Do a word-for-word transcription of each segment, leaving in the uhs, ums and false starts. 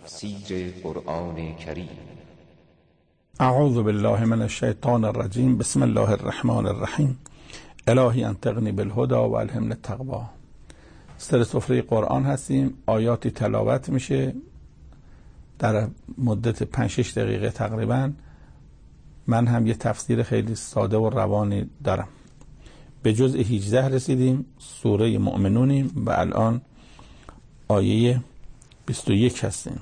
تفسیر قرآن کریم. اعوذ بالله من الشیطان الرجیم. بسم الله الرحمن الرحیم. الهی انطقنی بالهدی و الهمنی التقوی. سر سفره قرآن هستیم. آیاتی تلاوت میشه در مدت پنج شش دقیقه تقریبا. من هم یه تفسیر خیلی ساده و روانی دارم. به جزء هجده رسیدیم. سوره مؤمنونیم و الان آیه بیست و یک هستیم.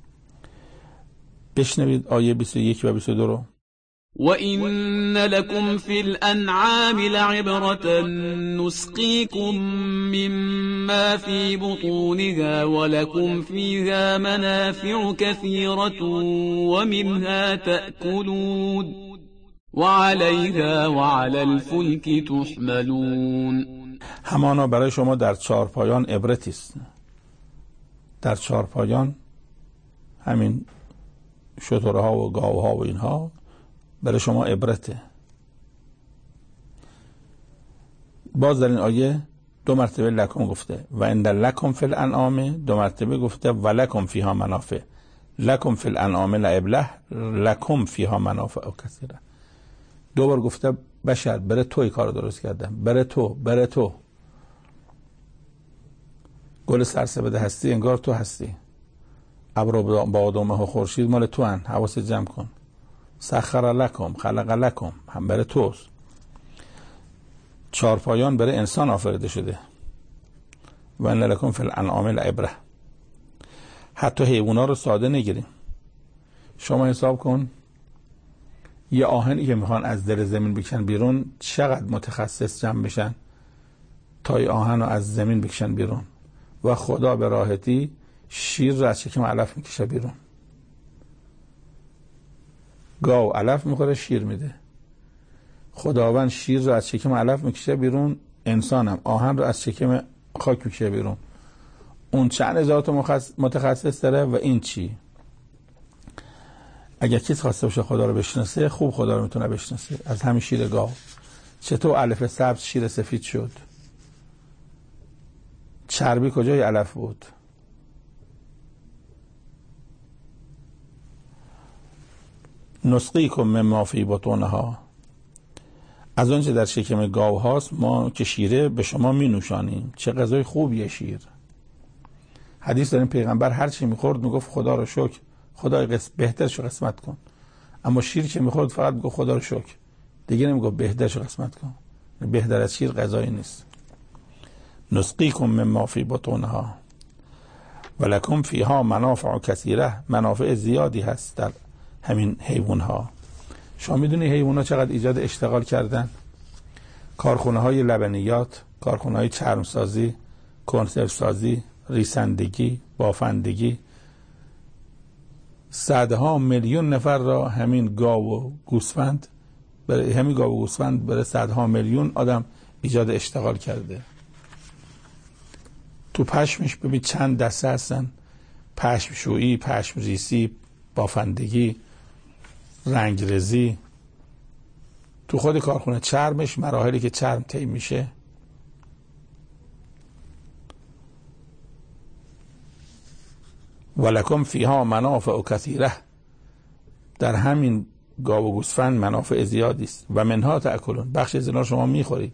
بشنوید آیه بیست و یک و بیست و دو رو. وَإِنَّ لَكُمْ فِي الْأَنْعَامِ لَعِبْرَةً نُسْقِيكُم مِّمَّا فِي بُطُونِهَا وَلَكُمْ فِيهَا مَنَافِعُ كَثِيرَةٌ وَمِنْهَا تَأْكُلُونَ وَعَلَيْهَا وَعَلَى الْفُلْكِ تُحْمَلُونَ. همانا برای شما در چهارپایان عبرتی است. در چهارپایان همین شترها و گاوها و اینها برای شما عبرته. باز در این آیه دو مرتبه لکم گفته و ان لکم فی الانعام، دو مرتبه گفته و لکم فیها منافع. لکم فی الانعام لعبره، لکم فیها منافع کثیره. دو بار گفته بشر بره توی کار درست کردم، بره تو بره تو. گل سرسبد هستی انگار تو هستی. ابر بادامه و خورشید مال تو هن، حواست جمع کن. سخر لکم خلق لکم، هم برای توست. چهارپایان برای انسان آفریده شده. و ان لکم فی الانعام لعبره. حتی حیونا رو ساده نگیریم. شما حساب کن یه آهنی که میخوان از دل زمین بکشن بیرون چقدر متخصص جمع بشن تا یه آهن رو از زمین بکشن بیرون. و خدا به راحتی شیر رو از شکم علف میکشه بیرون. گاو علف میخوره شیر میده. خداوند شیر رو از شکم علف میکشه بیرون، انسانم آهن رو از شکم خاک میکشه بیرون. اون چند هزار تا متخصص داره و این چی؟ اگر کسی خواسته باشه خدا رو بشناسه، خوب خدا رو میتونه بشناسه از همین شیر گاو. چطور علف سبز شیر سفید شد؟ چربی کجای علف بود؟ نسقیکم مما فی بطونها، از آنچه در شکم گاو هاست ما که شیره به شما می نوشانیم. چه غذای خوبیه شیر. حدیث داریم پیغمبر هر چی میخورد میگفت خدا رو شکر، خدای قسم بهترشو قسمت کن. اما شیر که میخورد فقط میگفت خدا رو شکر، دیگه نمیگفت بهترشو قسمت کن. بهتر از شیر غذایی نیست. نسقیکم مما فی بطونها ولکم فیها منافع کثیره، منافع زیادی هست در همین حیوان ها. شما میدونی حیوان ها چقدر ایجاد اشتغال کردن؟ کارخونه های لبنیات، کارخونه های چرمسازی، کنسرو سازی، ریسندگی، بافندگی، صدها میلیون نفر را همین گاو و گوسفند برای همین گاو و گوسفند برای صدها میلیون آدم ایجاد اشتغال کرده. تو پشمش ببین چند دسته هستن: پشم شویی، پشم ریسی، بافندگی، رنگرزی. تو خود کارخونه چرمش مراحلی که چرم طی میشه. ولکم فیها منافع کثیره، در همین گاو و گوسفند منافع زیادی است. و منها تأکلون، بخش از اینا شما میخورید.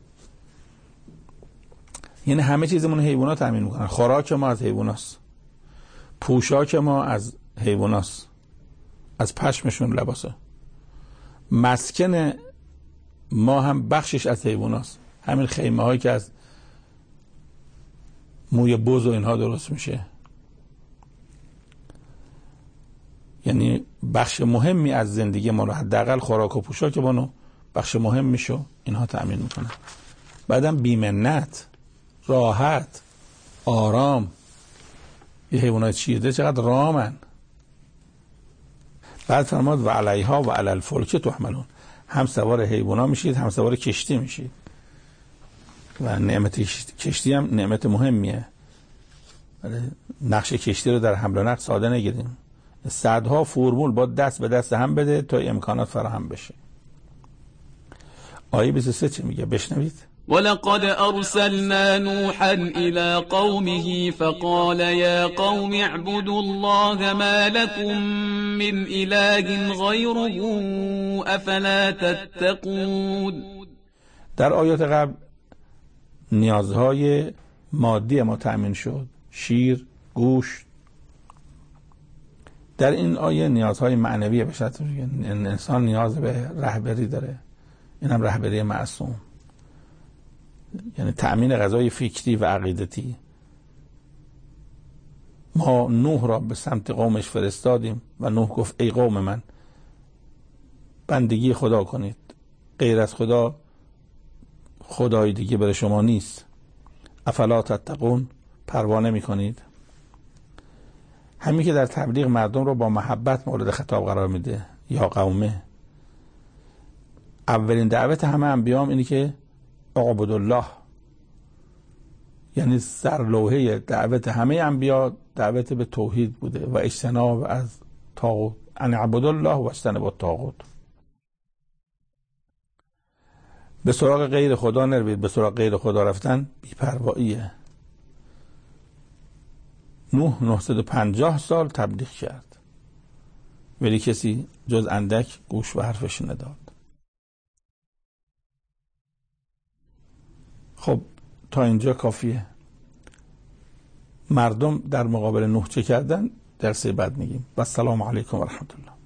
یعنی همه چیزمون حیوانات تامین میکنن. خوراک ما از حیواناست، پوشاک ما از حیواناست، از پشمشون لباسه. مسکن ما هم بخشش از حیواناست. همین خیمه هایی که از موی بز و اینها درست میشه، یعنی بخش مهمی از زندگی ما رو، حداقل خوراک و پوشاک ما رو بخش مهم میشه اینها تامین میکنن. بعدم بی‌منت، راحت، آرام. یه حیوانات چیرده چقدر رامن. بعد فرماد و علیها و علی الفلک تحملون، هم سوار حیونا میشید هم سوار کشتی میشید. و نعمت کشتی هم نعمت مهمیه. نقش کشتی رو در حمل و نقل ساده نگیریم. صدها فرمول با دست به دست هم بده تا امکانات فراهم بشه. آیه بیست و سه چه میگه؟ بشنوید. ولقد أرسلنا نوحا إلى قومه فقال يا قوم اعبدوا الله ما لكم من إله غيره أفلا تتقون. در آیات قبل نیازهای مادی ما تأمین شد، شیر، گوشت. در این آیه نیازهای معنوی به شرط انسان نیاز به رهبری داره، این هم رهبری معصوم، یعنی تأمین غذای فکری و عقیدتی. ما نوح را به سمت قومش فرستادیم و نوح گفت ای قوم من بندگی خدا کنید، غیر از خدا خدای دیگه برای شما نیست. افلا تتقون، پروا نمی کنید؟ همین که در تبلیغ مردم رو با محبت مورد خطاب قرار میده. یا قومه، اولین دعوت همه انبیام اینه که اعبدوا الله، یعنی سرلوحه دعوت همه انبیا دعوت به توحید بوده و اجتناب از طاغوت. ان اعبدوا الله و اجتنبوا الطاغوت. به سراغ غیر خدا نروید. به سراغ غیر خدا رفتن بی‌پرواییه. نوح نهصد و پنجاه سال تبلیغ کرد ولی کسی جز اندک گوش به حرفش نداد. خب تا اینجا کافیه. مردم در مقابل نوح چه کردن؟ درس بعد میگیم. و السلام علیکم و رحمت الله.